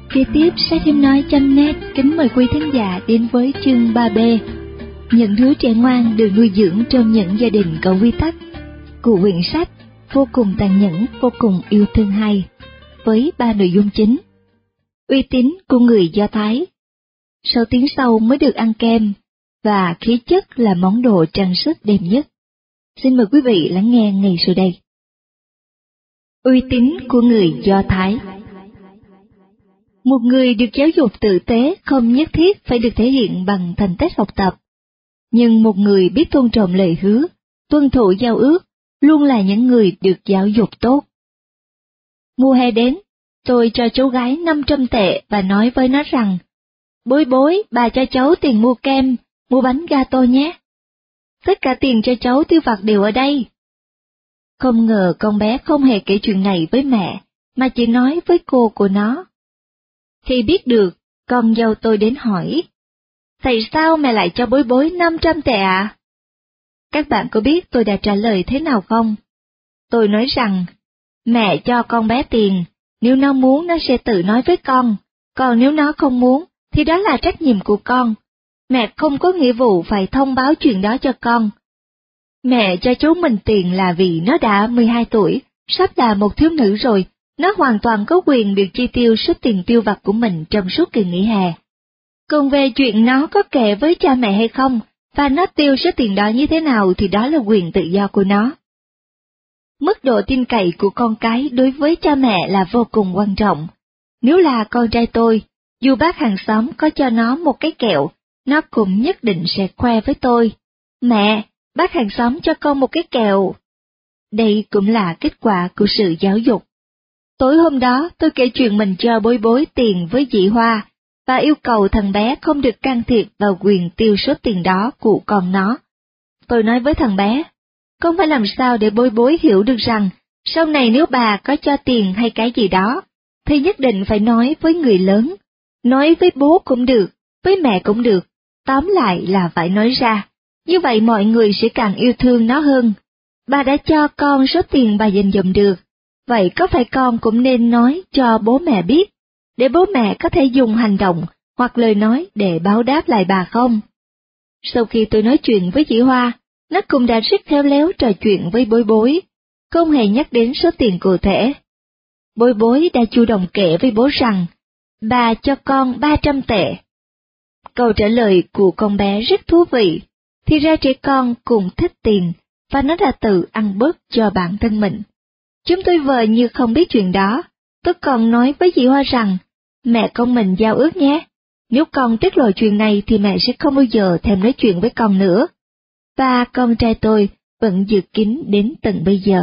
Kế tiếp, sách Hiếm Nói.net kính mời quý thính giả đến với chương 3B, những đứa trẻ ngoan được nuôi dưỡng trong những gia đình có quy tắc, của quyển sách vô cùng tàn nhẫn, vô cùng yêu thương hay, với 3 nội dung chính. Uy tín của người Do Thái, 6 tiếng sau mới được ăn kem, và khí chất là món đồ trang sức đẹp nhất. Xin mời quý vị lắng nghe ngay sau đây. Uy tín của người Do Thái. Một người được giáo dục tử tế không nhất thiết phải được thể hiện bằng thành tích học tập, nhưng một người biết tôn trọng lời hứa, tuân thủ giao ước, luôn là những người được giáo dục tốt. Mùa hè đến, tôi cho cháu gái 500 tệ và nói với nó rằng, bối, bà cho cháu tiền mua kem, mua bánh gato nhé. Tất cả tiền cho cháu tiêu vặt đều ở đây. Không ngờ con bé không hề kể chuyện này với mẹ, mà chỉ nói với cô của nó. Khi biết được, con dâu tôi đến hỏi, tại sao mẹ lại cho bối 500 tệ ạ? Các bạn có biết tôi đã trả lời thế nào không? Tôi nói rằng, mẹ cho con bé tiền, nếu nó muốn nó sẽ tự nói với con, còn nếu nó không muốn, thì đó là trách nhiệm của con. Mẹ không có nghĩa vụ phải thông báo chuyện đó cho con. Mẹ cho cháu mình tiền là vì nó đã 12 tuổi, sắp là một thiếu nữ rồi, nó hoàn toàn có quyền được chi tiêu số tiền tiêu vặt của mình trong suốt kỳ nghỉ hè. Còn về chuyện nó có kể với cha mẹ hay không, và nó tiêu số tiền đó như thế nào thì đó là quyền tự do của nó. Mức độ tin cậy của con cái đối với cha mẹ là vô cùng quan trọng. Nếu là con trai tôi, dù bác hàng xóm có cho nó một cái kẹo, nó cũng nhất định sẽ khoe với tôi. Mẹ, bác hàng xóm cho con một cái kẹo. Đây cũng là kết quả của sự giáo dục. Tối hôm đó tôi kể chuyện mình cho bối tiền với dì Hoa, và yêu cầu thằng bé không được can thiệp vào quyền tiêu số tiền đó của con nó. Tôi nói với thằng bé, con phải làm sao để bối hiểu được rằng, sau này nếu bà có cho tiền hay cái gì đó, thì nhất định phải nói với người lớn, nói với bố cũng được, với mẹ cũng được, tóm lại là phải nói ra, như vậy mọi người sẽ càng yêu thương nó hơn. Bà đã cho con số tiền bà dành dụm được, vậy có phải con cũng nên nói cho bố mẹ biết, để bố mẹ có thể dùng hành động hoặc lời nói để báo đáp lại bà không? Sau khi tôi nói chuyện với chị Hoa, nó cũng đã rất khéo léo trò chuyện với bối, không hề nhắc đến số tiền cụ thể. Bối đã chủ động kể với bố rằng, bà cho con 300 tệ. Câu trả lời của con bé rất thú vị, thì ra trẻ con cũng thích tiền, và nó đã tự ăn bớt cho bản thân mình. Chúng tôi vờ như không biết chuyện đó, tôi còn nói với chị Hoa rằng, mẹ con mình giao ước nhé, nếu con tiết lộ chuyện này thì mẹ sẽ không bao giờ thèm nói chuyện với con nữa. Và con trai tôi vẫn giữ kín đến tận bây giờ.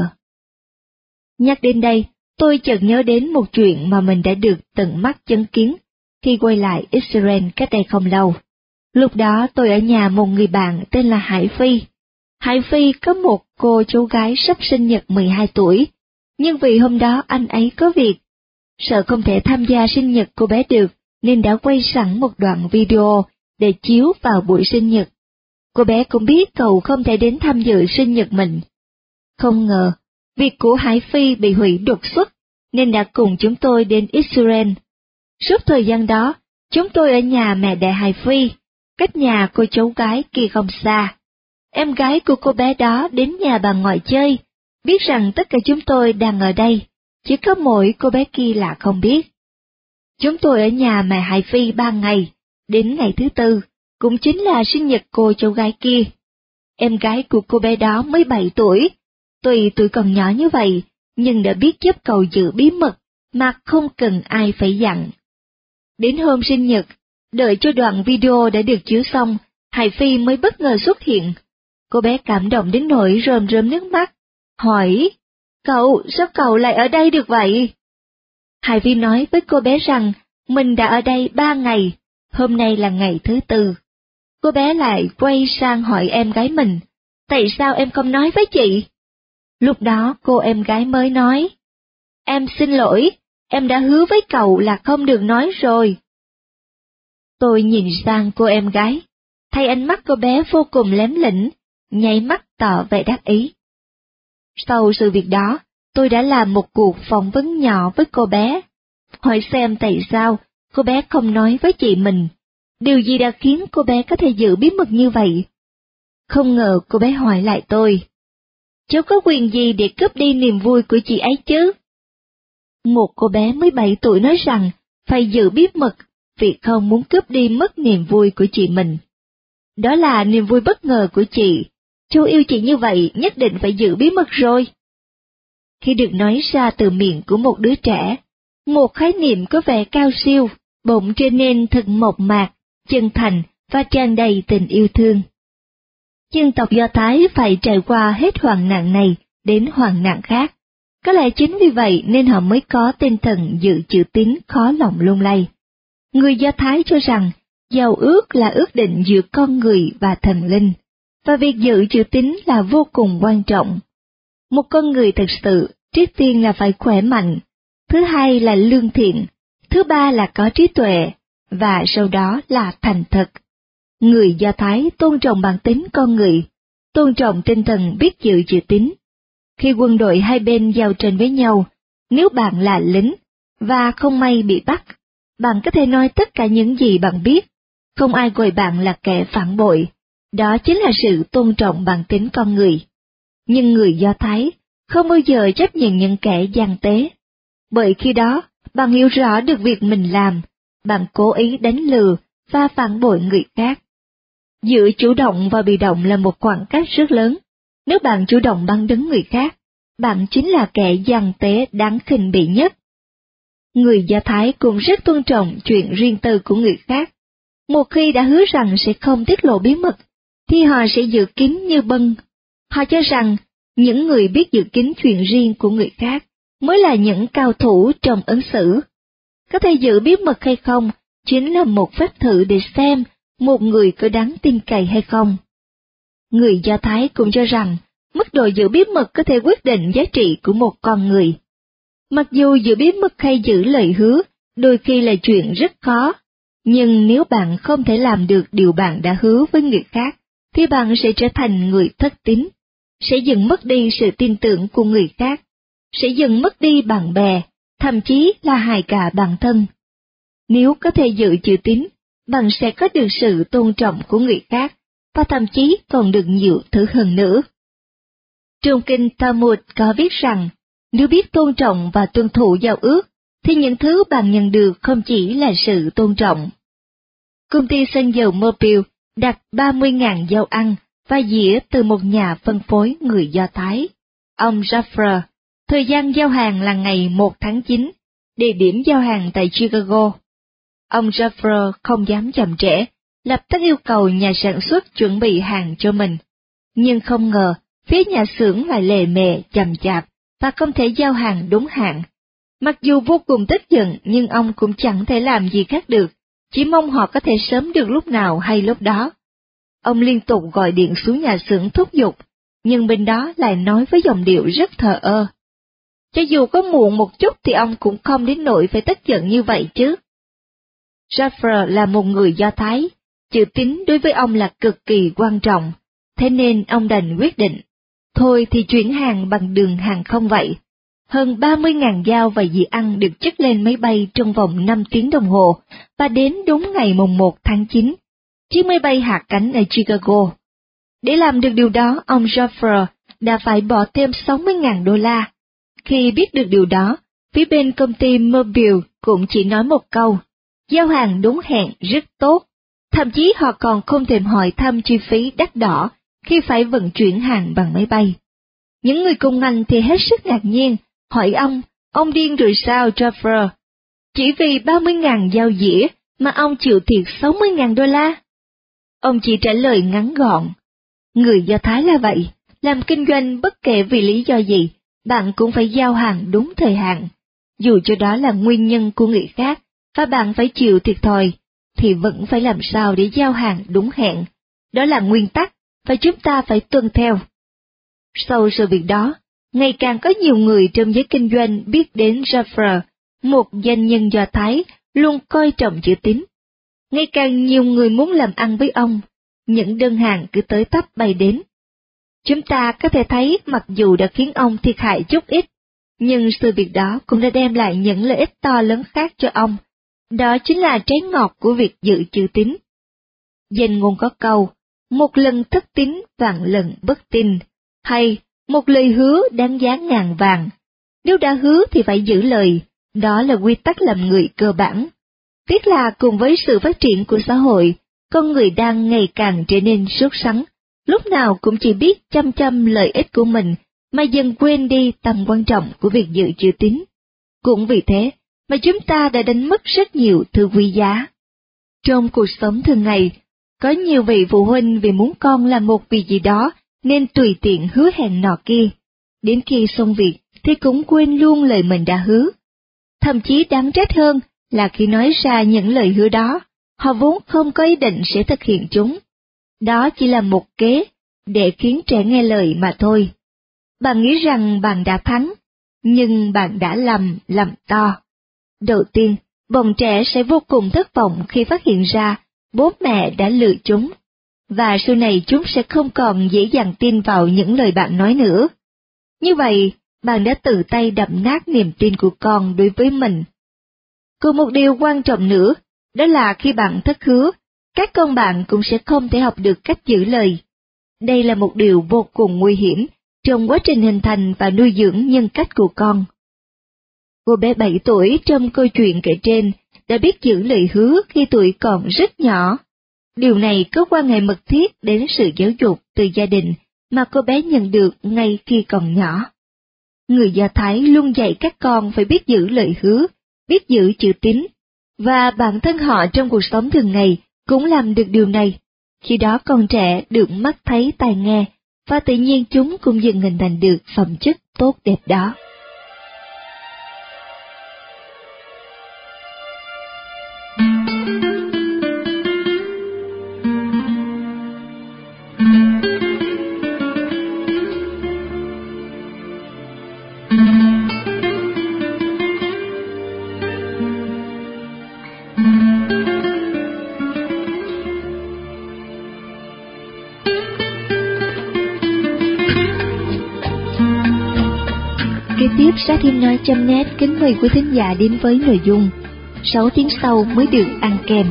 Nhắc đến đây, tôi chợt nhớ đến một chuyện mà mình đã được tận mắt chứng kiến khi quay lại Israel cách đây không lâu. Lúc đó tôi ở nhà một người bạn tên là Hải Phi. Hải Phi có một cô cháu gái sắp sinh nhật 12 tuổi, nhưng vì hôm đó anh ấy có việc, sợ không thể tham gia sinh nhật cô bé được, nên đã quay sẵn một đoạn video để chiếu vào buổi sinh nhật. Cô bé cũng biết cậu không thể đến tham dự sinh nhật mình. Không ngờ, việc của Hải Phi bị hủy đột xuất, nên đã cùng chúng tôi đến Israel. Suốt thời gian đó, chúng tôi ở nhà mẹ đẻ Hải Phi, cách nhà cô cháu gái kia không xa. Em gái của cô bé đó đến nhà bà ngoại chơi, biết rằng tất cả chúng tôi đang ở đây, chỉ có mỗi cô bé kia là không biết. Chúng tôi ở nhà mẹ Hải Phi 3 ngày, đến ngày thứ tư, cũng chính là sinh nhật cô cháu gái kia. Em gái của cô bé đó mới 7 tuổi, tuy tuổi còn nhỏ như vậy, nhưng đã biết giúp cậu giữ bí mật mà không cần ai phải dặn. Đến hôm sinh nhật, đợi cho đoạn video đã được chiếu xong, Hải Phi mới bất ngờ xuất hiện. Cô bé cảm động đến nỗi rơm rớm nước mắt, hỏi, sao cậu lại ở đây được vậy? Hải Phi nói với cô bé rằng mình đã ở đây 3 ngày, hôm nay là ngày thứ tư. Cô bé lại quay sang hỏi em gái mình, tại sao em không nói với chị? Lúc đó cô em gái mới nói, em xin lỗi, em đã hứa với cậu là không được nói rồi. Tôi nhìn sang cô em gái, thấy ánh mắt cô bé vô cùng lém lĩnh, nháy mắt tỏ vẻ đắc ý. Sau sự việc đó, tôi đã làm một cuộc phỏng vấn nhỏ với cô bé, hỏi xem tại sao cô bé không nói với chị mình. Điều gì đã khiến cô bé có thể giữ bí mật như vậy? Không ngờ cô bé hỏi lại tôi. Cháu có quyền gì để cướp đi niềm vui của chị ấy chứ? Một cô bé mới 7 tuổi nói rằng phải giữ bí mật vì không muốn cướp đi mất niềm vui của chị mình. Đó là niềm vui bất ngờ của chị. Cháu yêu chị như vậy nhất định phải giữ bí mật rồi. Khi được nói ra từ miệng của một đứa trẻ, một khái niệm có vẻ cao siêu, bỗng trở nên thật mộc mạc, chân thành và tràn đầy tình yêu thương. Dân tộc Do Thái phải trải qua hết hoạn nạn này đến hoạn nạn khác. Có lẽ chính vì vậy nên họ mới có tinh thần giữ chữ tín khó lòng lung lay. Người Do Thái cho rằng giao ước là ước định giữa con người và thần linh, và việc giữ chữ tín là vô cùng quan trọng. Một con người thực sự, trước tiên là phải khỏe mạnh, thứ hai là lương thiện, thứ ba là có trí tuệ, và sau đó là thành thật. Người Do Thái tôn trọng bản tính con người, tôn trọng tinh thần biết giữ chữ tín. Khi quân đội hai bên giao tranh với nhau, nếu bạn là lính và không may bị bắt, bạn có thể nói tất cả những gì bạn biết, không ai gọi bạn là kẻ phản bội. Đó chính là sự tôn trọng bản tính con người. Nhưng người Do Thái không bao giờ chấp nhận những kẻ gian tế. Bởi khi đó, bạn hiểu rõ được việc mình làm, bạn cố ý đánh lừa và phản bội người khác. Giữa chủ động và bị động là một khoảng cách rất lớn. Nếu bạn chủ động bắn đứng người khác, bạn chính là kẻ gian tế đáng khinh bỉ nhất. Người Do Thái cũng rất tôn trọng chuyện riêng tư của người khác. Một khi đã hứa rằng sẽ không tiết lộ bí mật, thì họ sẽ giữ kín như bưng. Họ cho rằng những người biết giữ kín chuyện riêng của người khác mới là những cao thủ trong ứng xử. Có thể giữ bí mật hay không chính là một phép thử để xem một người có đáng tin cậy hay không. Người Do Thái cũng cho rằng mức độ giữ bí mật có thể quyết định giá trị của một con người. Mặc dù giữ bí mật hay giữ lời hứa đôi khi là chuyện rất khó, nhưng nếu bạn không thể làm được điều bạn đã hứa với người khác, thì bạn sẽ trở thành người thất tín, sẽ dần mất đi sự tin tưởng của người khác, sẽ dần mất đi bạn bè, thậm chí là hại cả bản thân. Nếu có thể giữ chữ tín, bạn sẽ có được sự tôn trọng của người khác, và thậm chí còn được nhiều thứ hơn nữa. Trong kinh Talmud có viết rằng, nếu biết tôn trọng và tuân thủ giao ước, thì những thứ bạn nhận được không chỉ là sự tôn trọng. Công ty xăng dầu Mobil đặt 30.000 dao ăn và dĩa từ một nhà phân phối người Do Thái, ông Jaffer. Thời gian giao hàng là ngày 1 tháng 9, địa điểm giao hàng tại Chicago. Ông Jaffer không dám chậm trễ, lập tức yêu cầu nhà sản xuất chuẩn bị hàng cho mình. Nhưng không ngờ, phía nhà xưởng lại lề mề chậm chạp và không thể giao hàng đúng hạn. Mặc dù vô cùng tức giận nhưng ông cũng chẳng thể làm gì khác được, chỉ mong họ có thể sớm được lúc nào hay lúc đó. Ông liên tục gọi điện xuống nhà xưởng thúc giục, nhưng bên đó lại nói với giọng điệu rất thờ ơ. Cho dù có muộn một chút thì ông cũng không đến nỗi phải tức giận như vậy chứ. Jaffer là một người Do Thái, chữ tín đối với ông là cực kỳ quan trọng, thế nên ông đành quyết định, thôi thì chuyển hàng bằng đường hàng không vậy. Hơn 30.000 dao và dĩa ăn được chất lên máy bay trong vòng 5 tiếng đồng hồ, và đến đúng ngày mùng 1 tháng 9, chiếc máy bay hạ cánh ở Chicago. Để làm được điều đó, ông Jaffer đã phải bỏ thêm 60.000 đô la. Khi biết được điều đó, phía bên công ty Mobil cũng chỉ nói một câu, giao hàng đúng hẹn rất tốt. Thậm chí họ còn không thèm hỏi thăm chi phí đắt đỏ khi phải vận chuyển hàng bằng máy bay. Những người cùng ngành thì hết sức ngạc nhiên, hỏi ông điên rồi sao Jaffer? Chỉ vì 30.000 dao dĩa mà ông chịu thiệt 60.000 đô la? Ông chỉ trả lời ngắn gọn, người Do Thái là vậy, làm kinh doanh bất kể vì lý do gì, bạn cũng phải giao hàng đúng thời hạn. Dù cho đó là nguyên nhân của người khác, và bạn phải chịu thiệt thòi, thì vẫn phải làm sao để giao hàng đúng hẹn. Đó là nguyên tắc, và chúng ta phải tuân theo. Sau sự việc đó, ngày càng có nhiều người trong giới kinh doanh biết đến Jaffer, một doanh nhân Do Thái luôn coi trọng chữ tín. Ngày càng nhiều người muốn làm ăn với ông, những đơn hàng cứ tới tấp bay đến. Chúng ta có thể thấy mặc dù đã khiến ông thiệt hại chút ít, nhưng sự việc đó cũng đã đem lại những lợi ích to lớn khác cho ông. Đó chính là trái ngọt của việc giữ chữ tín. Danh ngôn có câu, một lần thất tín vạn lần bất tín, hay một lời hứa đáng giá ngàn vàng. Nếu đã hứa thì phải giữ lời, đó là quy tắc làm người cơ bản. Tiếc là cùng với sự phát triển của xã hội, con người đang ngày càng trở nên sốt sắng, lúc nào cũng chỉ biết chăm chăm lợi ích của mình, mà dần quên đi tầm quan trọng của việc giữ chữ tín. Cũng vì thế mà chúng ta đã đánh mất rất nhiều thứ quý giá. Trong cuộc sống thường ngày, có nhiều vị phụ huynh vì muốn con làm một việc gì đó nên tùy tiện hứa hẹn nọ kia. Đến khi xong việc thì cũng quên luôn lời mình đã hứa. Thậm chí đáng trách hơn là khi nói ra những lời hứa đó, họ vốn không có ý định sẽ thực hiện chúng. Đó chỉ là một kế để khiến trẻ nghe lời mà thôi. Bạn nghĩ rằng bạn đã thắng, nhưng bạn đã làm to. Đầu tiên, bọn trẻ sẽ vô cùng thất vọng khi phát hiện ra bố mẹ đã lừa chúng, và sau này chúng sẽ không còn dễ dàng tin vào những lời bạn nói nữa. Như vậy, bạn đã tự tay đập nát niềm tin của con đối với mình. Còn một điều quan trọng nữa, đó là khi bạn thất hứa, các con bạn cũng sẽ không thể học được cách giữ lời. Đây là một điều vô cùng nguy hiểm trong quá trình hình thành và nuôi dưỡng nhân cách của con. Cô bé 7 tuổi trong câu chuyện kể trên đã biết giữ lời hứa khi tuổi còn rất nhỏ. Điều này có quan hệ mật thiết đến sự giáo dục từ gia đình mà cô bé nhận được ngay khi còn nhỏ. Người Do Thái luôn dạy các con phải biết giữ lời hứa, biết giữ chữ tín, và bản thân họ trong cuộc sống thường ngày cũng làm được điều này. Khi đó con trẻ được mắt thấy tai nghe, và tự nhiên chúng cũng dần hình thành được phẩm chất tốt đẹp đó. Kế tiếp, Sát Hiếm Nói.net kính mời quý thính giả đến với nội dung 6 tiếng sau mới được ăn kem.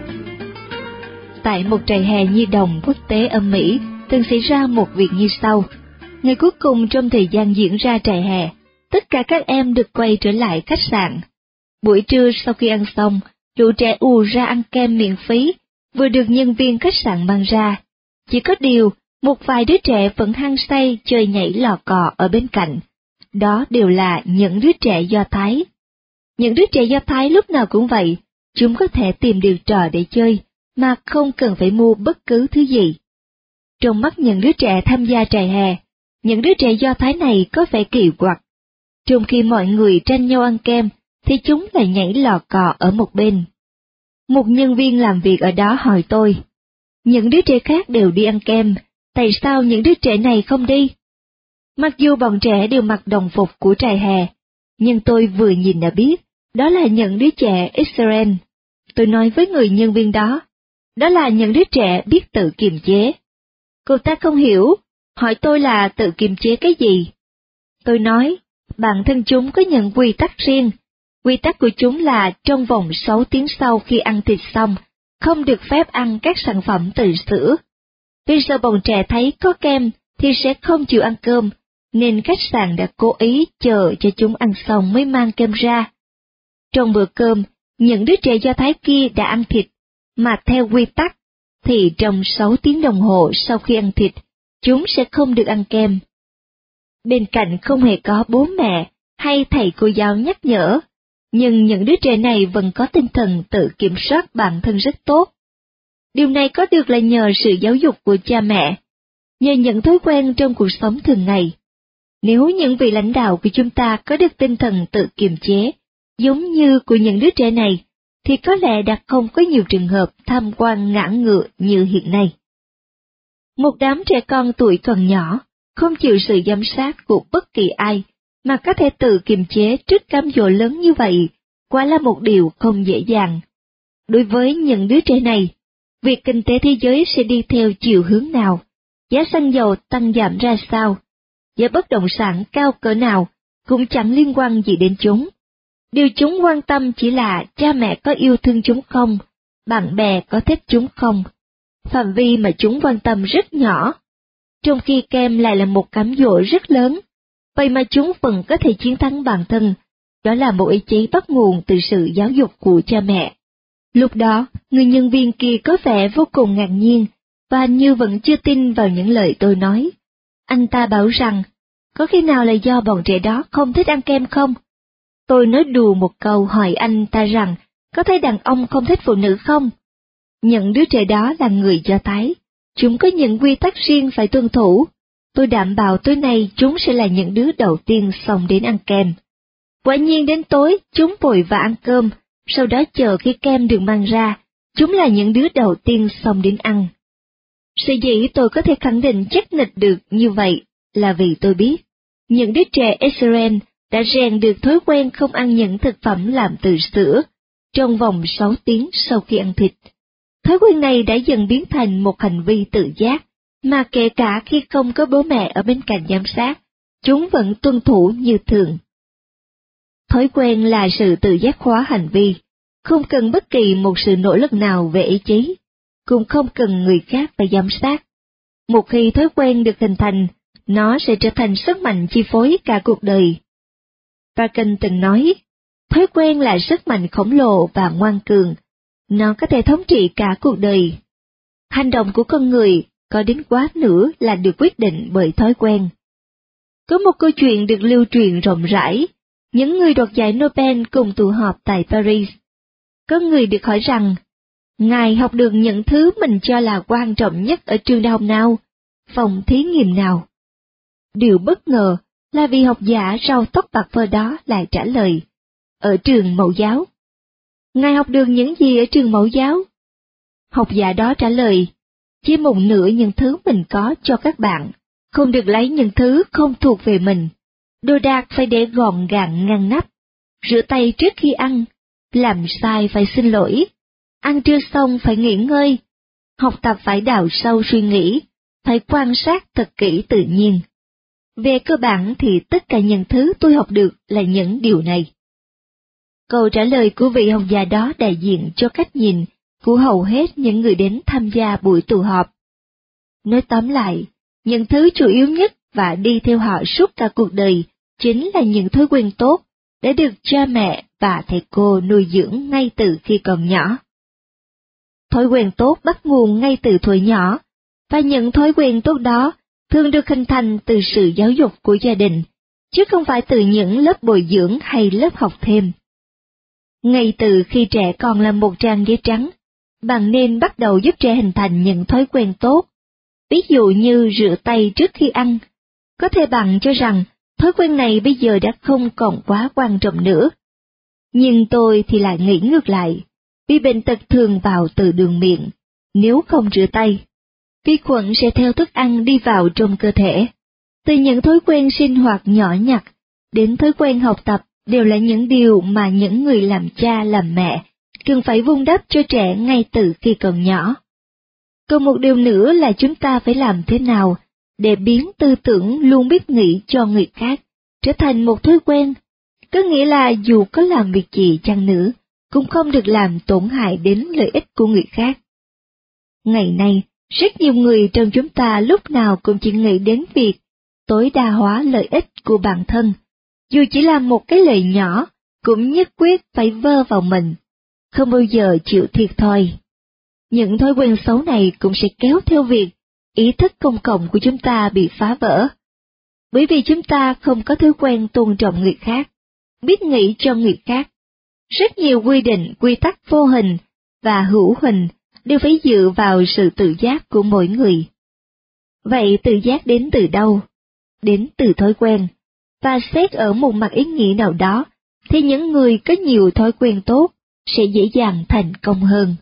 Tại một trại hè nhi đồng quốc tế ở Mỹ, từng xảy ra một việc như sau. Ngày cuối cùng trong thời gian diễn ra trại hè, tất cả các em được quay trở lại khách sạn. Buổi trưa sau khi ăn xong, lũ trẻ ùa ra ăn kem miễn phí, vừa được nhân viên khách sạn mang ra. Chỉ có điều, một vài đứa trẻ vẫn hăng say chơi nhảy lò cò ở bên cạnh. Đó đều là những đứa trẻ Do Thái. Những đứa trẻ Do Thái lúc nào cũng vậy, chúng có thể tìm được trò để chơi, mà không cần phải mua bất cứ thứ gì. Trong mắt những đứa trẻ tham gia trại hè, những đứa trẻ Do Thái này có vẻ kỳ quặc. Trong khi mọi người tranh nhau ăn kem, thì chúng lại nhảy lò cò ở một bên. Một nhân viên làm việc ở đó hỏi tôi, những đứa trẻ khác đều đi ăn kem, tại sao những đứa trẻ này không đi? Mặc dù bọn trẻ đều mặc đồng phục của trại hè, nhưng tôi vừa nhìn đã biết, đó là những đứa trẻ Israel. Tôi nói với người nhân viên đó là những đứa trẻ biết tự kiềm chế. Cô ta không hiểu, hỏi tôi là tự kiềm chế cái gì? Tôi nói, bản thân chúng có những quy tắc riêng. Quy tắc của chúng là trong vòng 6 tiếng sau khi ăn thịt xong, không được phép ăn các sản phẩm từ sữa. Vì sợ bọn trẻ thấy có kem thì sẽ không chịu ăn cơm, nên khách sạn đã cố ý chờ cho chúng ăn xong mới mang kem ra. Trong bữa cơm, những đứa trẻ Do Thái kia đã ăn thịt, mà theo quy tắc, thì trong 6 tiếng đồng hồ sau khi ăn thịt, chúng sẽ không được ăn kem. Bên cạnh không hề có bố mẹ hay thầy cô giáo nhắc nhở, nhưng những đứa trẻ này vẫn có tinh thần tự kiểm soát bản thân rất tốt. Điều này có được là nhờ sự giáo dục của cha mẹ, nhờ những thói quen trong cuộc sống thường ngày. Nếu những vị lãnh đạo của chúng ta có được tinh thần tự kiềm chế, giống như của những đứa trẻ này, thì có lẽ đã không có nhiều trường hợp tham quan ngã ngựa như hiện nay. Một đám trẻ con tuổi còn nhỏ, không chịu sự giám sát của bất kỳ ai, mà có thể tự kiềm chế trước cám dỗ lớn như vậy, quả là một điều không dễ dàng. Đối với những đứa trẻ này, việc kinh tế thế giới sẽ đi theo chiều hướng nào, giá xăng dầu tăng giảm ra sao, giá bất động sản cao cỡ nào cũng chẳng liên quan gì đến chúng. Điều chúng quan tâm chỉ là cha mẹ có yêu thương chúng không, bạn bè có thích chúng không. Phạm vi mà chúng quan tâm rất nhỏ, trong khi kem lại là một cám dỗ rất lớn, vậy mà chúng vẫn có thể chiến thắng bản thân. Đó là một ý chí bắt nguồn từ sự giáo dục của cha mẹ. Lúc đó, người nhân viên kia có vẻ vô cùng ngạc nhiên, và như vẫn chưa tin vào những lời tôi nói. Anh ta bảo rằng, có khi nào là do bọn trẻ đó không thích ăn kem không? Tôi nói đùa một câu hỏi anh ta rằng, có thấy đàn ông không thích phụ nữ không? Những đứa trẻ đó là người Do Thái, chúng có những quy tắc riêng phải tuân thủ. Tôi đảm bảo tối nay chúng sẽ là những đứa đầu tiên xông đến ăn kem. Quả nhiên đến tối, chúng vội vã ăn cơm, sau đó chờ khi kem được mang ra, chúng là những đứa đầu tiên xông đến ăn. Sở dĩ tôi có thể khẳng định chắc nịch được như vậy là vì tôi biết, những đứa trẻ Israel đã rèn được thói quen không ăn những thực phẩm làm từ sữa trong vòng 6 tiếng sau khi ăn thịt. Thói quen này đã dần biến thành một hành vi tự giác, mà kể cả khi không có bố mẹ ở bên cạnh giám sát, chúng vẫn tuân thủ như thường. Thói quen là sự tự giác hóa hành vi, không cần bất kỳ một sự nỗ lực nào về ý chí, cũng không cần người khác phải giám sát. Một khi thói quen được hình thành, nó sẽ trở thành sức mạnh chi phối cả cuộc đời. Bacon từng nói, thói quen là sức mạnh khổng lồ và ngoan cường, nó có thể thống trị cả cuộc đời. Hành động của con người có đến quá nửa là được quyết định bởi thói quen. Có một câu chuyện được lưu truyền rộng rãi, những người đoạt giải Nobel cùng tụ họp tại Paris. Có người được hỏi rằng, Ngài học được những thứ mình cho là quan trọng nhất ở trường đại học nào, phòng thí nghiệm nào? Điều bất ngờ là vị học giả râu tóc bạc phơ đó lại trả lời, ở trường mẫu giáo. Ngài học được những gì ở trường mẫu giáo? Học giả đó trả lời, chia một nửa những thứ mình có cho các bạn, không được lấy những thứ không thuộc về mình. Đồ đạc phải để gọn gàng ngăn nắp, rửa tay trước khi ăn, làm sai phải xin lỗi, ăn trưa xong phải nghỉ ngơi, học tập phải đào sâu suy nghĩ, phải quan sát thật kỹ tự nhiên. Về cơ bản thì tất cả những thứ tôi học được là những điều này. Câu trả lời của vị học giả đó đại diện cho cách nhìn của hầu hết những người đến tham gia buổi tụ họp. Nói tóm lại, những thứ chủ yếu nhất và đi theo họ suốt cả cuộc đời chính là những thói quen tốt đã được cha mẹ và thầy cô nuôi dưỡng ngay từ khi còn nhỏ. Thói quen tốt bắt nguồn ngay từ tuổi nhỏ, và những thói quen tốt đó thường được hình thành từ sự giáo dục của gia đình, chứ không phải từ những lớp bồi dưỡng hay lớp học thêm. Ngay từ khi trẻ còn là một trang giấy trắng, bạn nên bắt đầu giúp trẻ hình thành những thói quen tốt. Ví dụ như rửa tay trước khi ăn. Có thể bạn cho rằng thói quen này bây giờ đã không còn quá quan trọng nữa. Nhưng tôi thì lại nghĩ ngược lại, vì bệnh tật thường vào từ đường miệng, nếu không rửa tay, vi khuẩn sẽ theo thức ăn đi vào trong cơ thể. Từ những thói quen sinh hoạt nhỏ nhặt đến thói quen học tập đều là những điều mà những người làm cha làm mẹ cần phải vun đắp cho trẻ ngay từ khi còn nhỏ. Còn một điều nữa là chúng ta phải làm thế nào để biến tư tưởng luôn biết nghĩ cho người khác trở thành một thói quen, có nghĩa là dù có làm việc gì chăng nữa, cũng không được làm tổn hại đến lợi ích của người khác. Ngày nay, rất nhiều người trong chúng ta lúc nào cũng chỉ nghĩ đến việc tối đa hóa lợi ích của bản thân, dù chỉ là một cái lợi nhỏ, cũng nhất quyết phải vơ vào mình, không bao giờ chịu thiệt thòi. Những thói quen xấu này cũng sẽ kéo theo việc ý thức công cộng của chúng ta bị phá vỡ. Bởi vì chúng ta không có thói quen tôn trọng người khác, biết nghĩ cho người khác. Rất nhiều quy định, quy tắc vô hình và hữu hình đều phải dựa vào sự tự giác của mỗi người. Vậy tự giác đến từ đâu? Đến từ thói quen. Và xét ở một mặt ý nghĩa nào đó, thì những người có nhiều thói quen tốt sẽ dễ dàng thành công hơn.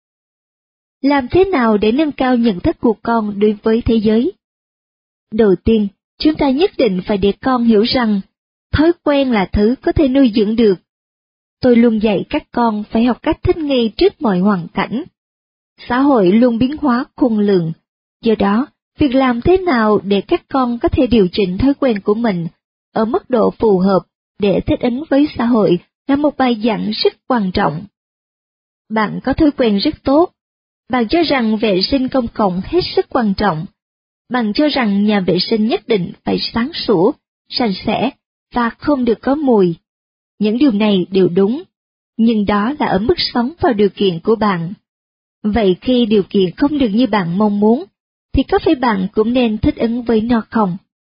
Làm thế nào để nâng cao nhận thức của con đối với thế giới? Đầu tiên, chúng ta nhất định phải để con hiểu rằng, thói quen là thứ có thể nuôi dưỡng được. Tôi luôn dạy các con phải học cách thích nghi trước mọi hoàn cảnh. Xã hội luôn biến hóa khôn lường, do đó, việc làm thế nào để các con có thể điều chỉnh thói quen của mình ở mức độ phù hợp để thích ứng với xã hội là một bài giảng rất quan trọng. Bạn có thói quen rất tốt. Bạn cho rằng vệ sinh công cộng hết sức quan trọng. Bạn cho rằng nhà vệ sinh nhất định phải sáng sủa, sạch sẽ và không được có mùi. Những điều này đều đúng, nhưng đó là ở mức sống và điều kiện của bạn. Vậy khi điều kiện không được như bạn mong muốn, thì có phải bạn cũng nên thích ứng với nó không?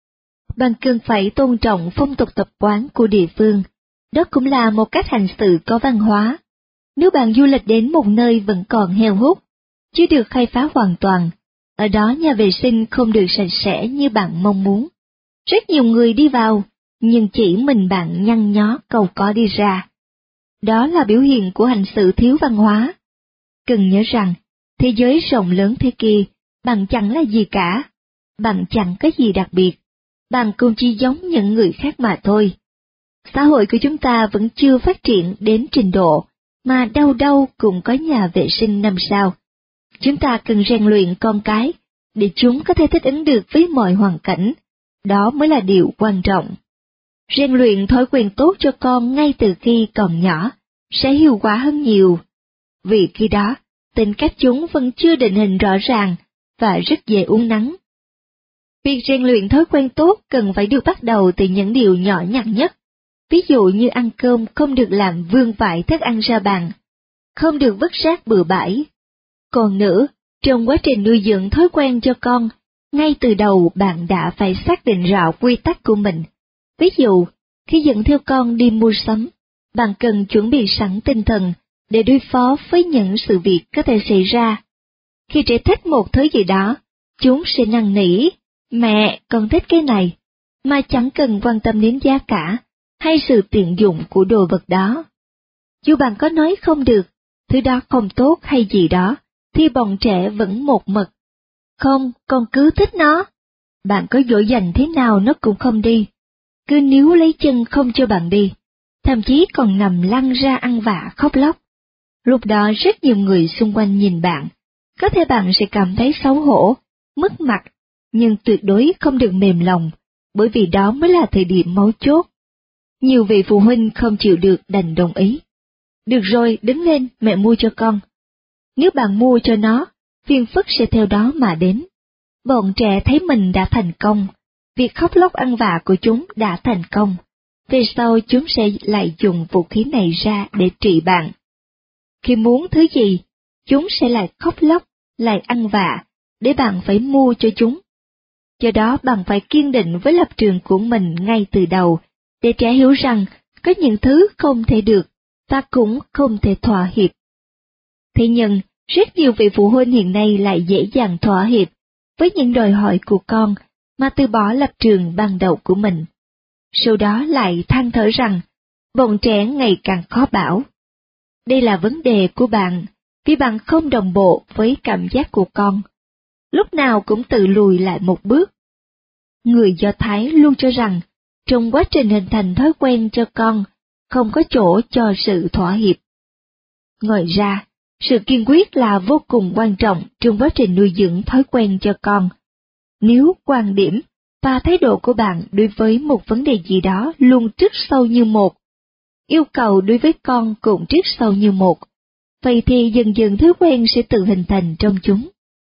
Bạn cần phải tôn trọng phong tục tập quán của địa phương. Đó cũng là một cách hành xử có văn hóa. Nếu bạn du lịch đến một nơi vẫn còn heo hút, chưa được khai phá hoàn toàn, ở đó nhà vệ sinh không được sạch sẽ như bạn mong muốn. Rất nhiều người đi vào, nhưng chỉ mình bạn nhăn nhó cầu có đi ra. Đó là biểu hiện của hành xử thiếu văn hóa. Cần nhớ rằng, thế giới rộng lớn thế kia, bạn chẳng là gì cả. Bạn chẳng có gì đặc biệt. Bạn cũng chỉ giống những người khác mà thôi. Xã hội của chúng ta vẫn chưa phát triển đến trình độ mà đâu đâu cũng có nhà vệ sinh 5 sao. Chúng ta cần rèn luyện con cái để chúng có thể thích ứng được với mọi hoàn cảnh. Đó mới là điều quan trọng. Rèn luyện thói quen tốt cho con ngay từ khi còn nhỏ sẽ hiệu quả hơn nhiều. Vì khi đó, tính cách chúng vẫn chưa định hình rõ ràng và rất dễ uốn nắn. Việc rèn luyện thói quen tốt cần phải được bắt đầu từ những điều nhỏ nhặt nhất. Ví dụ như ăn cơm không được làm vương vãi thức ăn ra bàn, không được vứt rác bừa bãi. Còn nữa, trong quá trình nuôi dưỡng thói quen cho con, ngay từ đầu bạn đã phải xác định rõ quy tắc của mình. Ví dụ, khi dẫn theo con đi mua sắm, bạn cần chuẩn bị sẵn tinh thần để đối phó với những sự việc có thể xảy ra. Khi trẻ thích một thứ gì đó, chúng sẽ năn nỉ, mẹ, con thích cái này, mà chẳng cần quan tâm đến giá cả hay sự tiện dụng của đồ vật đó. Dù bạn có nói không được, thứ đó không tốt hay gì đó, thì bọn trẻ vẫn một mực. Không, con cứ thích nó. Bạn có dỗ dành thế nào nó cũng không đi. Cứ níu lấy chân không cho bạn đi, thậm chí còn nằm lăn ra ăn vạ khóc lóc. Lúc đó rất nhiều người xung quanh nhìn bạn, có thể bạn sẽ cảm thấy xấu hổ, mất mặt, nhưng tuyệt đối không được mềm lòng, bởi vì đó mới là thời điểm mấu chốt. Nhiều vị phụ huynh không chịu được đành đồng ý. Được rồi, đứng lên, mẹ mua cho con. Nếu bạn mua cho nó, phiền phức sẽ theo đó mà đến. Bọn trẻ thấy mình đã thành công, việc khóc lóc ăn vạ của chúng đã thành công. Về sau chúng sẽ lại dùng vũ khí này ra để trị bạn. Khi muốn thứ gì, chúng sẽ lại khóc lóc, lại ăn vạ, để bạn phải mua cho chúng. Do đó bạn phải kiên định với lập trường của mình ngay từ đầu, để trẻ hiểu rằng có những thứ không thể được, ta cũng không thể thỏa hiệp. Thế nhưng, rất nhiều vị phụ huynh hiện nay lại dễ dàng thỏa hiệp với những đòi hỏi của con mà từ bỏ lập trường ban đầu của mình. Sau đó lại than thở rằng, bọn trẻ ngày càng khó bảo. Đây là vấn đề của bạn, vì bạn không đồng bộ với cảm giác của con. Lúc nào cũng tự lùi lại một bước. Người Do Thái luôn cho rằng, trong quá trình hình thành thói quen cho con, không có chỗ cho sự thỏa hiệp. Ngoài ra, sự kiên quyết là vô cùng quan trọng trong quá trình nuôi dưỡng thói quen cho con. Nếu quan điểm và thái độ của bạn đối với một vấn đề gì đó luôn trước sau như một, yêu cầu đối với con cũng trước sau như một, vậy thì dần dần thói quen sẽ tự hình thành trong chúng.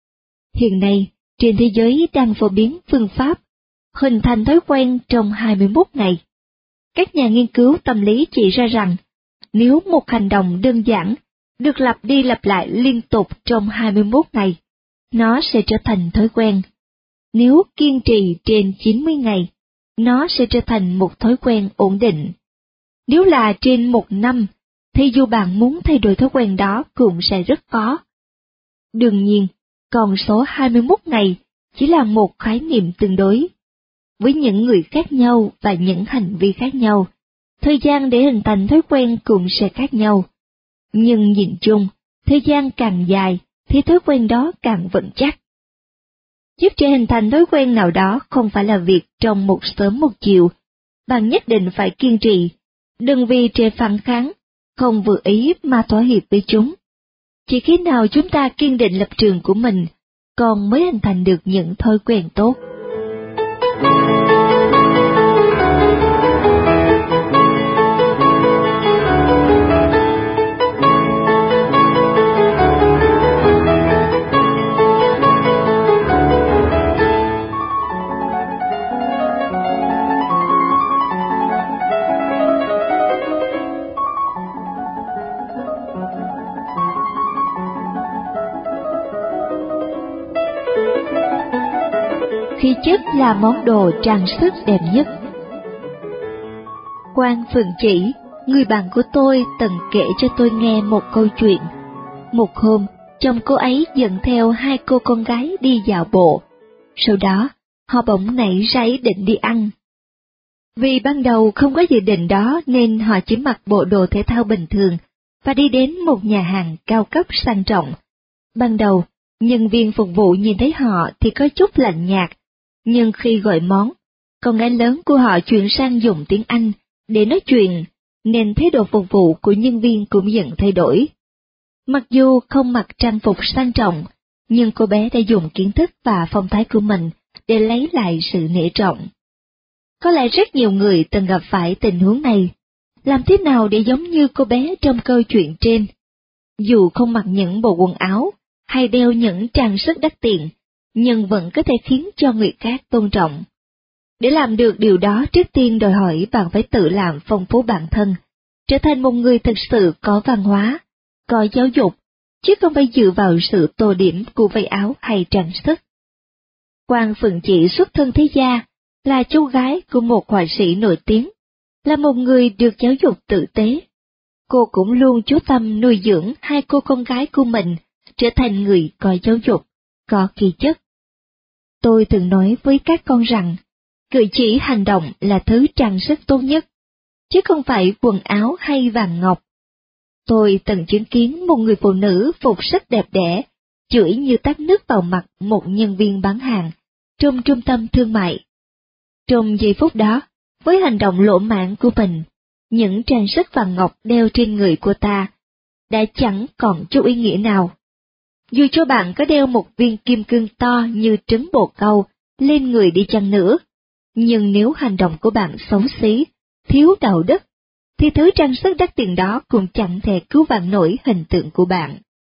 Hiện nay, trên thế giới đang phổ biến phương pháp hình thành thói quen trong 21 ngày. Các nhà nghiên cứu tâm lý chỉ ra rằng, nếu một hành động đơn giản được lặp đi lặp lại liên tục trong 21 ngày, nó sẽ trở thành thói quen. Nếu kiên trì trên 90 ngày, nó sẽ trở thành một thói quen ổn định. Nếu là trên 1 năm, thì dù bạn muốn thay đổi thói quen đó cũng sẽ rất khó. Đương nhiên, con số 21 ngày chỉ là một khái niệm tương đối. Với những người khác nhau và những hành vi khác nhau, thời gian để hình thành thói quen cũng sẽ khác nhau. Nhưng nhìn chung, thời gian càng dài thì thói quen đó càng vững chắc. Giúp trẻ hình thành thói quen nào đó không phải là việc trong một sớm một chiều, bạn nhất định phải kiên trì, đừng vì trẻ phản kháng, không vừa ý mà thỏa hiệp với chúng. Chỉ khi nào chúng ta kiên định lập trường của mình, con mới hình thành được những thói quen tốt. chất là món đồ trang sức đẹp nhất. Quan Phượng Chỉ, người bạn của tôi, từng kể cho tôi nghe một câu chuyện. Một hôm, chồng cô ấy dẫn theo 2 cô con gái đi dạo bộ. Sau đó, họ bỗng nảy ra ý định đi ăn. Vì ban đầu không có dự định đó nên họ chỉ mặc bộ đồ thể thao bình thường và đi đến một nhà hàng cao cấp sang trọng. Ban đầu, nhân viên phục vụ nhìn thấy họ thì có chút lạnh nhạt, nhưng khi gọi món, con gái lớn của họ chuyển sang dùng tiếng Anh để nói chuyện, nên thái độ phục vụ của nhân viên cũng dần thay đổi. Mặc dù không mặc trang phục sang trọng, nhưng cô bé đã dùng kiến thức và phong thái của mình để lấy lại sự nể trọng. Có lẽ rất nhiều người từng gặp phải tình huống này. Làm thế nào để giống như cô bé trong câu chuyện trên? Dù không mặc những bộ quần áo hay đeo những trang sức đắt tiền, nhưng vẫn có thể khiến cho người khác tôn trọng. Để làm được điều đó, trước tiên đòi hỏi bạn phải tự làm phong phú bản thân, trở thành một người thực sự có văn hóa, có giáo dục, chứ không phải dựa vào sự tô điểm của váy áo hay trang sức. Quan Phượng Chỉ xuất thân thế gia, là cháu gái của một họa sĩ nổi tiếng, là một người được giáo dục tử tế. Cô cũng luôn chú tâm nuôi dưỡng 2 cô con gái của mình trở thành người có giáo dục, có khí chất. Tôi thường nói với các con rằng, cử chỉ hành động là thứ trang sức tốt nhất, chứ không phải quần áo hay vàng ngọc. Tôi từng chứng kiến một người phụ nữ phục sức đẹp đẽ, chửi như tát nước vào mặt một nhân viên bán hàng trong trung tâm thương mại. Trong giây phút đó, với hành động lỗ mãng của mình, những trang sức vàng ngọc đeo trên người cô ta đã chẳng còn chút ý nghĩa nào. Dù cho bạn có đeo một viên kim cương to như trứng bồ câu lên người đi chăng nữa, nhưng nếu hành động của bạn xấu xí, thiếu đạo đức, thì thứ trang sức đắt tiền đó cũng chẳng thể cứu vãn nổi hình tượng của bạn.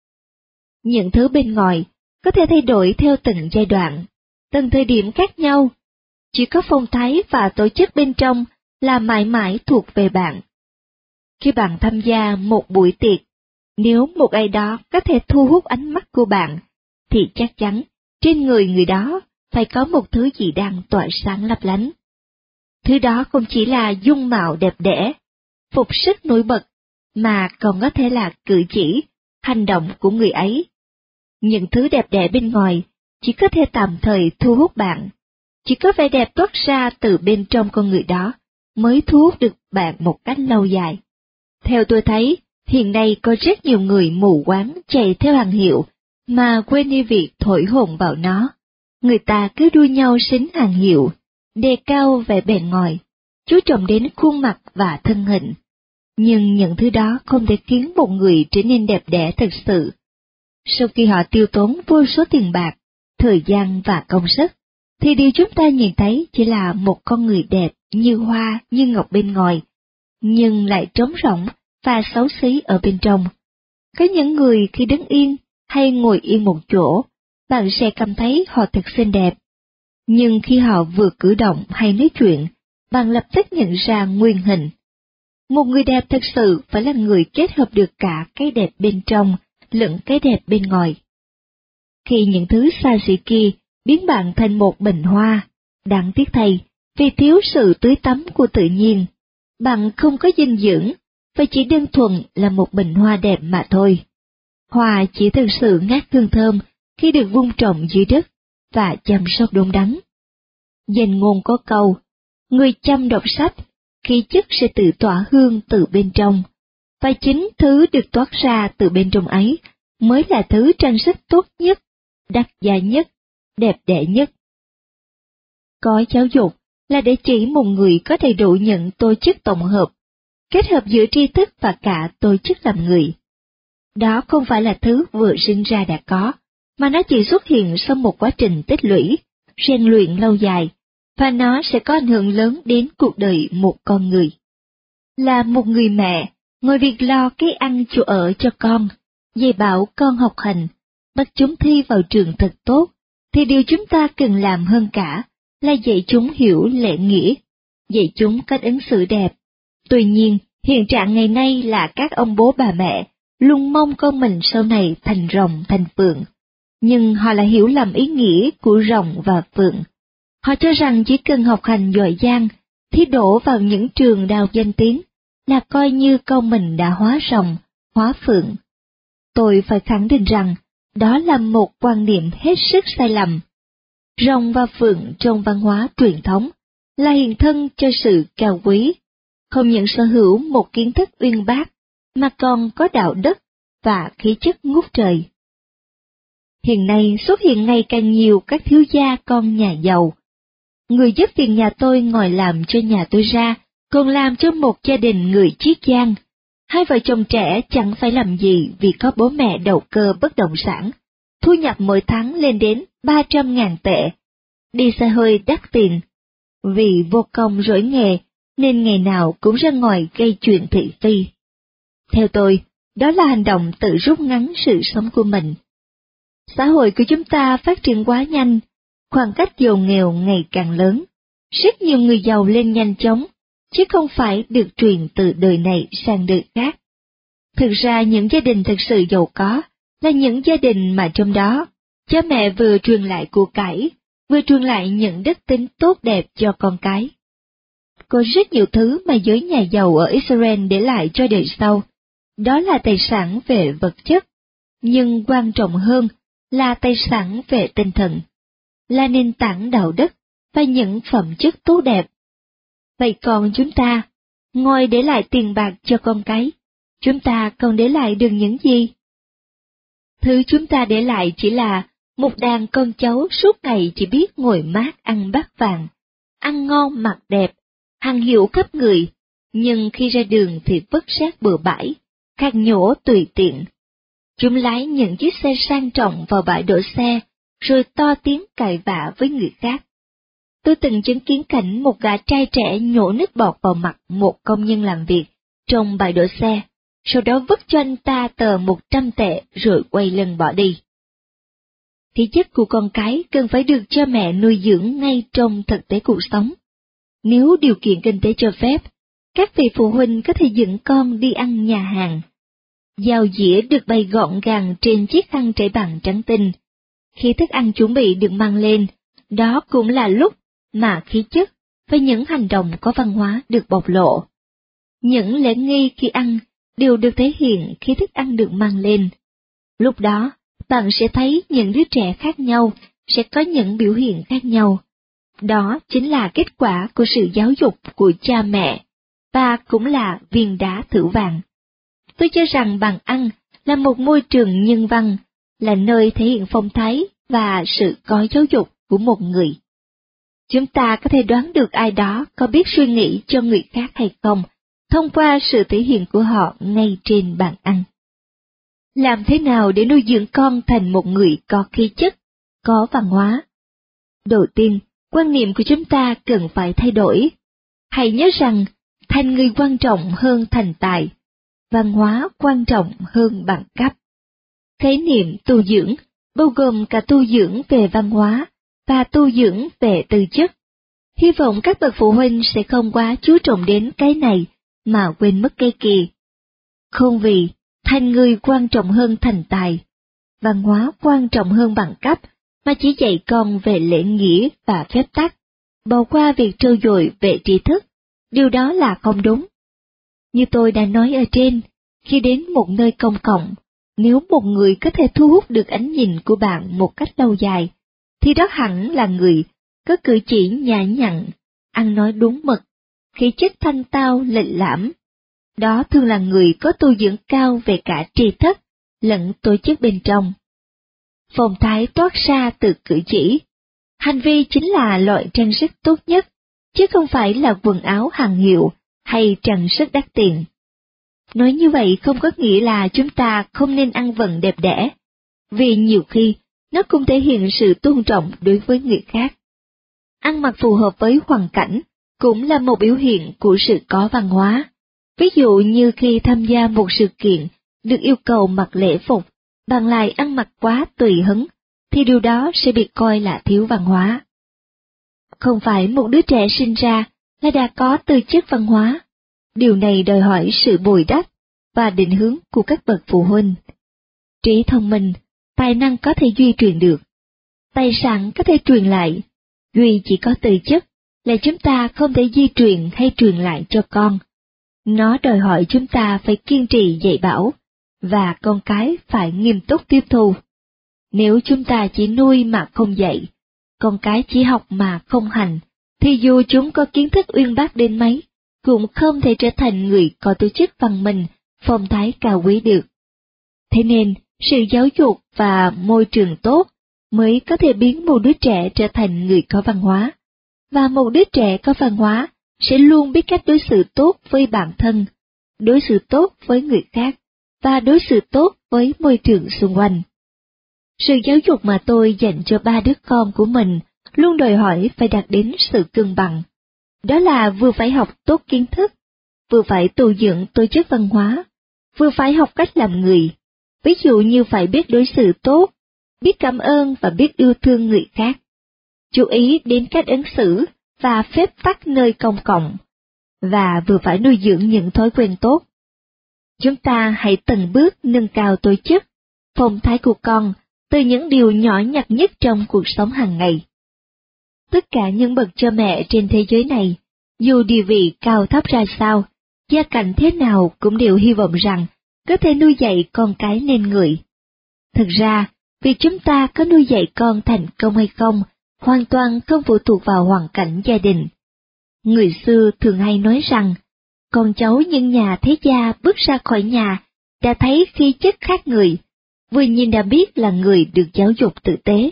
Những thứ bên ngoài có thể thay đổi theo từng giai đoạn, từng thời điểm khác nhau. Chỉ có phong thái và tổ chức bên trong là mãi mãi thuộc về bạn. Khi bạn tham gia một buổi tiệc, nếu một ai đó có thể thu hút ánh mắt của bạn, thì chắc chắn trên người đó phải có một thứ gì đang tỏa sáng lấp lánh. Thứ đó không chỉ là dung mạo đẹp đẽ, phục sức nổi bật, mà còn có thể là cử chỉ, hành động của người ấy. Những thứ đẹp đẽ bên ngoài chỉ có thể tạm thời thu hút bạn. Chỉ có vẻ đẹp toát ra từ bên trong con người đó mới thu hút được bạn một cách lâu dài. Theo tôi thấy, hiện nay có rất nhiều người mù quáng chạy theo hàng hiệu mà quên đi việc thổi hồn vào nó. Người ta cứ đua nhau xính hàng hiệu, đề cao vẻ bề ngoài, chú trọng đến khuôn mặt và thân hình. Nhưng những thứ đó không thể khiến một người trở nên đẹp đẽ thực sự. Sau khi họ tiêu tốn vô số tiền bạc, thời gian và công sức, thì điều chúng ta nhìn thấy chỉ là một con người đẹp như hoa như ngọc bên ngoài, nhưng lại trống rỗng và xấu xí ở bên trong. Có những người khi đứng yên hay ngồi yên một chỗ, bạn sẽ cảm thấy họ thật xinh đẹp. Nhưng khi họ vừa cử động hay nói chuyện, bạn lập tức nhận ra nguyên hình. Một người đẹp thật sự phải là người kết hợp được cả cái đẹp bên trong lẫn cái đẹp bên ngoài. Khi những thứ xa xỉ kia biến bạn thành một bình hoa, đáng tiếc thay, vì thiếu sự tưới tắm của tự nhiên, bạn không có dinh dưỡng, và chỉ đơn thuần là một bình hoa đẹp mà thôi. Hoa chỉ thực sự ngát hương thơm khi được vun trồng dưới đất và chăm sóc đúng đắn. Danh ngôn có câu, người chăm đọc sách, khí chất sẽ tự tỏa hương từ bên trong, và chính thứ được toát ra từ bên trong ấy mới là thứ trang sức tốt nhất, đắt giá nhất, đẹp đẽ nhất. Có giáo dục là để chỉ một người có đầy đủ những tố chất tổng hợp, kết hợp giữa tri thức và cả tố chất làm người. Đó không phải là thứ vừa sinh ra đã có, mà nó chỉ xuất hiện sau một quá trình tích lũy, rèn luyện lâu dài, và nó sẽ có ảnh hưởng lớn đến cuộc đời một con người. Là một người mẹ, ngoài việc lo cái ăn chỗ ở cho con, dạy bảo con học hành, bắt chúng thi vào trường thật tốt, thì điều chúng ta cần làm hơn cả là dạy chúng hiểu lễ nghĩa, dạy chúng cách ứng xử đẹp. Tuy nhiên, hiện trạng ngày nay là các ông bố bà mẹ luôn mong con mình sau này thành rồng thành phượng, nhưng họ lại hiểu lầm ý nghĩa của rồng và phượng. Họ cho rằng chỉ cần học hành giỏi giang, thi đỗ vào những trường đại học danh tiếng, là coi như con mình đã hóa rồng, hóa phượng. Tôi phải khẳng định rằng, đó là một quan niệm hết sức sai lầm. Rồng và phượng trong văn hóa truyền thống là hiện thân cho sự cao quý, không những sở hữu một kiến thức uyên bác, mà còn có đạo đức và khí chất ngút trời. Hiện nay xuất hiện ngày càng nhiều các thiếu gia con nhà giàu. Người giúp tiền nhà tôi ngoài làm cho nhà tôi ra, còn làm cho một gia đình người Chiết Giang. Hai vợ chồng trẻ chẳng phải làm gì vì có bố mẹ đầu cơ bất động sản, thu nhập mỗi tháng lên đến 300.000 tệ, đi xe hơi đắt tiền. Vì vô công rỗi nghề nên ngày nào cũng ra ngoài gây chuyện thị phi. Theo tôi, đó là hành động tự rút ngắn sự sống của mình. Xã hội của chúng ta phát triển quá nhanh, khoảng cách giàu nghèo ngày càng lớn, rất nhiều người giàu lên nhanh chóng, chứ không phải được truyền từ đời này sang đời khác. Thực ra những gia đình thực sự giàu có là những gia đình mà trong đó, cha mẹ vừa truyền lại của cải, vừa truyền lại những đức tính tốt đẹp cho con cái. Có rất nhiều thứ mà giới nhà giàu ở Israel để lại cho đời sau, đó là tài sản về vật chất, nhưng quan trọng hơn là tài sản về tinh thần, là nền tảng đạo đức và những phẩm chất tốt đẹp. Vậy còn chúng ta, ngoài để lại tiền bạc cho con cái, chúng ta còn để lại được những gì? Thứ chúng ta để lại chỉ là một đàn con cháu suốt ngày chỉ biết ngồi mát ăn bát vàng, ăn ngon mặc đẹp, hàng hiệu khắp người, nhưng khi ra đường thì vứt rác bừa bãi, khạc nhổ tùy tiện. Chúng lái những chiếc xe sang trọng vào bãi đổ xe, rồi to tiếng cãi vã với người khác. Tôi từng chứng kiến cảnh một gã trai trẻ nhổ nước bọt vào mặt một công nhân làm việc trong bãi đổ xe, sau đó vứt cho anh ta tờ 100 tệ rồi quay lưng bỏ đi. Thể chất của con cái cần phải được cha mẹ nuôi dưỡng ngay trong thực tế cuộc sống. Nếu điều kiện kinh tế cho phép, các vị phụ huynh có thể dẫn con đi ăn nhà hàng. Dao dĩa được bày gọn gàng trên chiếc khăn trải bằng trắng tinh. Khi thức ăn chuẩn bị được mang lên, đó cũng là lúc mà khí chất và những hành động có văn hóa được bộc lộ. Những lễ nghi khi ăn đều được thể hiện khi thức ăn được mang lên. Lúc đó, bạn sẽ thấy những đứa trẻ khác nhau sẽ có những biểu hiện khác nhau. Đó chính là kết quả của sự giáo dục của cha mẹ, và cũng là viên đá thử vàng. Tôi cho rằng bàn ăn là một môi trường nhân văn, là nơi thể hiện phong thái và sự có giáo dục của một người. Chúng ta có thể đoán được ai đó có biết suy nghĩ cho người khác hay không, thông qua sự thể hiện của họ ngay trên bàn ăn. Làm thế nào để nuôi dưỡng con thành một người có khí chất, có văn hóa? Đầu tiên, quan niệm của chúng ta cần phải thay đổi. Hãy nhớ rằng, thành người quan trọng hơn thành tài, văn hóa quan trọng hơn bằng cấp. Khái niệm tu dưỡng bao gồm cả tu dưỡng về văn hóa và tu dưỡng về tư chất. Hy vọng các bậc phụ huynh sẽ không quá chú trọng đến cái này mà quên mất cái kia. Không vì thành người quan trọng hơn thành tài, văn hóa quan trọng hơn bằng cấp, mà chỉ dạy con về lễ nghĩa và phép tắc, bỏ qua việc trau dồi về tri thức, điều đó là không đúng. Như tôi đã nói ở trên, khi đến một nơi công cộng, nếu một người có thể thu hút được ánh nhìn của bạn một cách lâu dài, thì đó hẳn là người có cử chỉ nhã nhặn, ăn nói đúng mực, khí chất thanh tao lịch lãm. Đó thường là người có tu dưỡng cao về cả tri thức lẫn tổ chức bên trong. Phong thái toát ra từ cử chỉ. Hành vi chính là loại trang sức tốt nhất, chứ không phải là quần áo hàng hiệu hay trang sức đắt tiền. Nói như vậy không có nghĩa là chúng ta không nên ăn vận đẹp đẽ, vì nhiều khi nó cũng thể hiện sự tôn trọng đối với người khác. Ăn mặc phù hợp với hoàn cảnh cũng là một biểu hiện của sự có văn hóa. Ví dụ như khi tham gia một sự kiện được yêu cầu mặc lễ phục, bạn lại ăn mặc quá tùy hứng, thì điều đó sẽ bị coi là thiếu văn hóa. Không phải một đứa trẻ sinh ra là đã có tư chất văn hóa. Điều này đòi hỏi sự bồi đắp và định hướng của các bậc phụ huynh. Trí thông minh, tài năng có thể duy truyền được. Tài sản có thể truyền lại, Duy chỉ có từ chất là chúng ta không thể di truyền hay truyền lại cho con. Nó đòi hỏi chúng ta phải kiên trì dạy bảo, và con cái phải nghiêm túc tiếp thu. Nếu chúng ta chỉ nuôi mà không dạy, con cái chỉ học mà không hành, thì dù chúng có kiến thức uyên bác đến mấy, cũng không thể trở thành người có tổ chức văn minh, phong thái cao quý được. Thế nên, sự giáo dục và môi trường tốt mới có thể biến một đứa trẻ trở thành người có văn hóa. Và một đứa trẻ có văn hóa sẽ luôn biết cách đối xử tốt với bản thân, đối xử tốt với người khác, và đối xử tốt với môi trường xung quanh. Sự giáo dục mà tôi dành cho 3 đứa con của mình luôn đòi hỏi phải đạt đến sự cân bằng. Đó là vừa phải học tốt kiến thức, vừa phải tu dưỡng tổ chức văn hóa, vừa phải học cách làm người, ví dụ như phải biết đối xử tốt, biết cảm ơn và biết yêu thương người khác. Chú ý đến cách ứng xử và phép tắc nơi công cộng, và vừa phải nuôi dưỡng những thói quen tốt. Chúng ta hãy từng bước nâng cao tổ chức, phong thái của con từ những điều nhỏ nhặt nhất trong cuộc sống hàng ngày. Tất cả những bậc cha mẹ trên thế giới này, dù địa vị cao thấp ra sao, gia cảnh thế nào cũng đều hy vọng rằng có thể nuôi dạy con cái nên người. Thực ra, việc chúng ta có nuôi dạy con thành công hay không, hoàn toàn không phụ thuộc vào hoàn cảnh gia đình. Người xưa thường hay nói rằng, con cháu những nhà thế gia bước ra khỏi nhà, đã thấy khí chất khác người, vừa nhìn đã biết là người được giáo dục tử tế.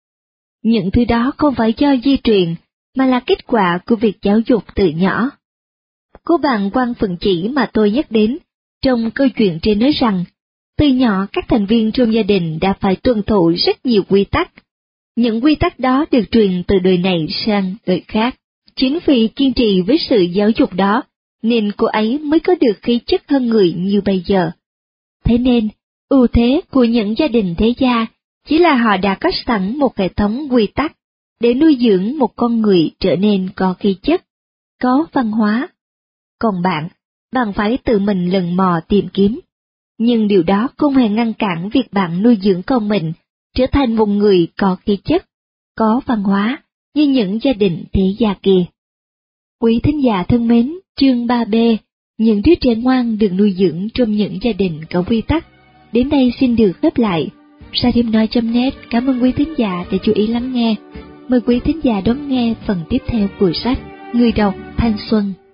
Những thứ đó không phải do di truyền, mà là kết quả của việc giáo dục từ nhỏ. Cô bạn Quang Phượng Chỉ mà tôi nhắc đến, trong câu chuyện trên nói rằng, từ nhỏ các thành viên trong gia đình đã phải tuân thủ rất nhiều quy tắc. Những quy tắc đó được truyền từ đời này sang đời khác. Chính vì kiên trì với sự giáo dục đó, nên cô ấy mới có được khí chất hơn người như bây giờ. Thế nên, ưu thế của những gia đình thế gia chỉ là họ đã có sẵn một hệ thống quy tắc để nuôi dưỡng một con người trở nên có khí chất, có văn hóa. Còn bạn phải tự mình lần mò tìm kiếm. Nhưng điều đó không hề ngăn cản việc bạn nuôi dưỡng con mình trở thành một người có khí chất, có văn hóa như những gia đình thế gia kia. Quý thính giả thân mến, chương 3B, những đứa trẻ ngoan được nuôi dưỡng trong những gia đình có quy tắc, đến đây xin được khép lại. Sadiemnoy.net cảm ơn quý thính giả đã chú ý lắng nghe. Mời quý thính giả đón nghe phần tiếp theo của sách Người đọc Thanh Xuân.